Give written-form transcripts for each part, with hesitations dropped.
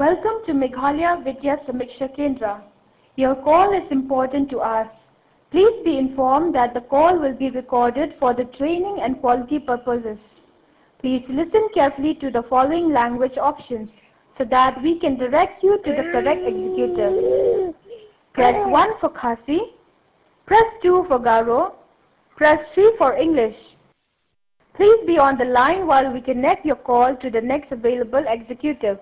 Welcome to Meghalaya Vidya Samiksha Kendra. Your call is important to us. Please be informed that the call will be recorded for the training and quality purposes. Please listen carefully to the following language options so that we can direct you to the correct executive. Press 1 for Khasi, press 2 for Garo, press 3 for English. Please be on the line while we connect your call to the next available executive.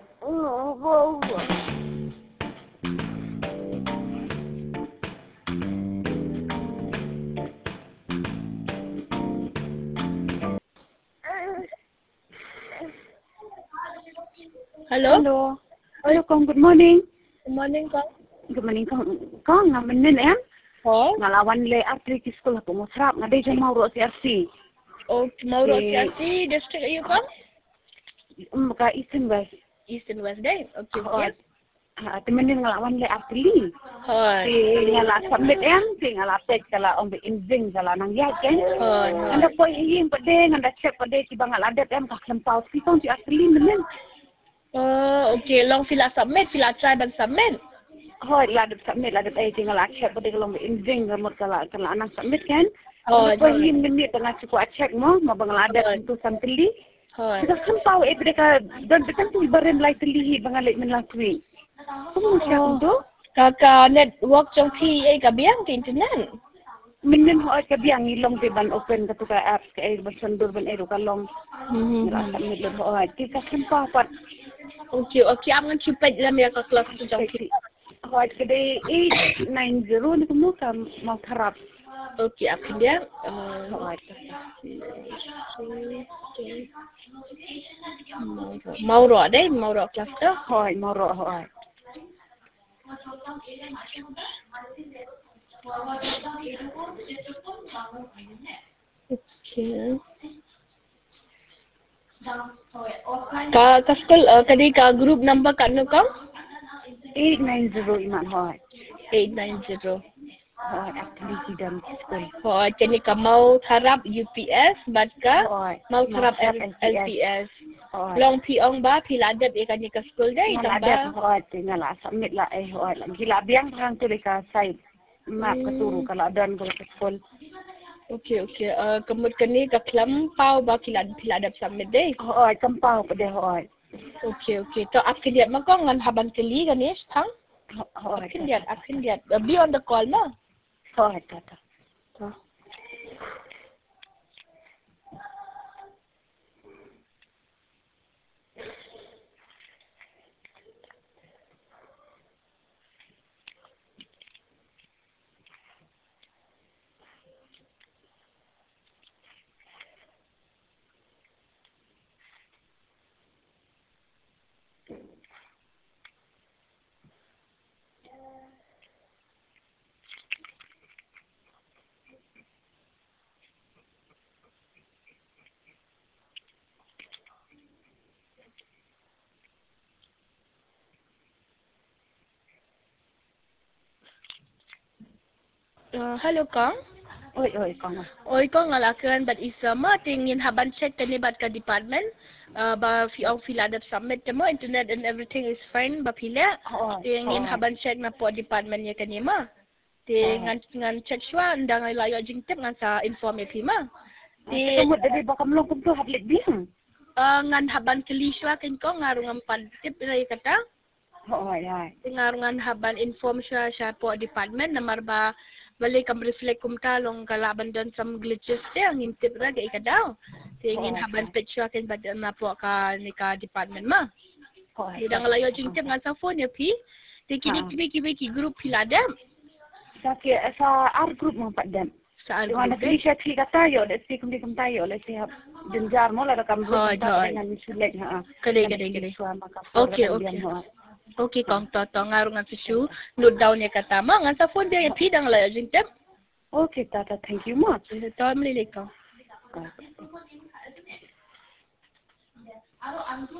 Hello. Hello, Kong. Good morning. Good morning, Kong. Good morning, Kong. Kong, ngamenin em? Oh. Ngalawan le arti ki sekolah pemusrap ngade jam mau ro CRC. Oh, mau ro CRC district ayu, Kong? Ka Eastern West. Eastern West day. Okay. Temenin ngalawan le arti li. Hoi. Si ngala submit em, si ngala tek kala ombe injing kala nang ya ken. Hoi. Anda poi hing pade nganda check pade si bang adat em ka lempau si tong si arti li menen. Oh, okay. Long sila submit, sila try ban submit. Hoi, ladap submit, ladap tinggal check pada kalau injing remote kalau anak submit kan. Hoi. Apa yang minit tengah cukup check mo bang ladap itu sampeli. Hoi. Kita sempau mereka dan betul tu ibarat lai telihi bangalik melalui. Kamu siap tu? Kakak network jong PA kabiang ke internet. Menen hoi kabiang ilong di ban open ketuka apps ke air bersendur ban air kalong. Ngerasa milir hoi. Kita sempau pat. Okay. Aman cepat dalam ya kelas tu jong PA. Hoi kedai 890 ni kamu kan mau harap. Okay, apa dia? Mau ro kelas tu. Hoi, mau ro hoi. Okay. Ka school kadi ka group number kat nu kau? 890 iman hoi. 890. Hoi, aktiviti dalam school. Hoi, jadi ka mau harap UPS bat ka Hoi. mau harap LPS. Long piong ba piladap ikan ni ka school day tambah. Hoi, tinggal lah submit lah hoi. Gila biang orang tu dekat side. Map keturu kalau ada ke school. Okay. Kemudian ni ka kelampau ba piladap submit day. Hoi, kempau pada hoi. Okay. To akan lihat makong ngan haban keli kan ni tang? Hoi. Akan lihat. Be on the call na. Hoi, kata. Hello Kang. Oi, Kong. Oi Kang ngalakan bat isama tingin haban check tani bat ka department. Ba fill up submit temo internet and everything is fine ba pila. Tingin haban check na po department nya kanima. Ngan check shwa ndang layo jingtep ngan sa inform pima. Kamu tadi bakal melongkong tu hablik biang. Ngan haban keli shwa ken ko ngarungan pantip rai kata. Hoi. Ngarungan haban inform shwa po department namar ba balik kam reflect kum talong kalaban don some glitches dia ngintip ra ga ikadaw. Tingin haban picture ken badan na po ka ni ka department ma. Idang layo jingtip ngan sa phone ya pi. Kini ki group pilada. Sa ar group mo padam. Sa ar group. Mana chat kata yo, let's see kum tayo, let's see jenjar mo la kam group dengan select ha. Kali. Okay. Okay, Kong to ngarungan susu note down ya kata ma ngan sa phone dia ya pidang la jingtep. Okay, Tata, thank you much. To mli Kong.